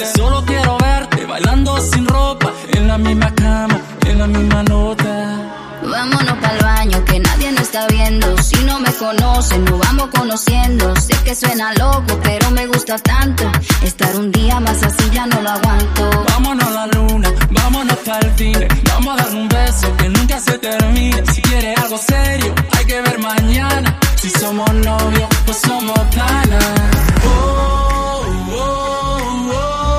Solo quiero verte bailando sin ropa, en la misma cama, en la misma nota. Vámonos pa'l baño que nadie nos está viendo. Si no me conocen, nos vamos conociendo. Sé que suena loco, pero me gusta tanto estar un día más así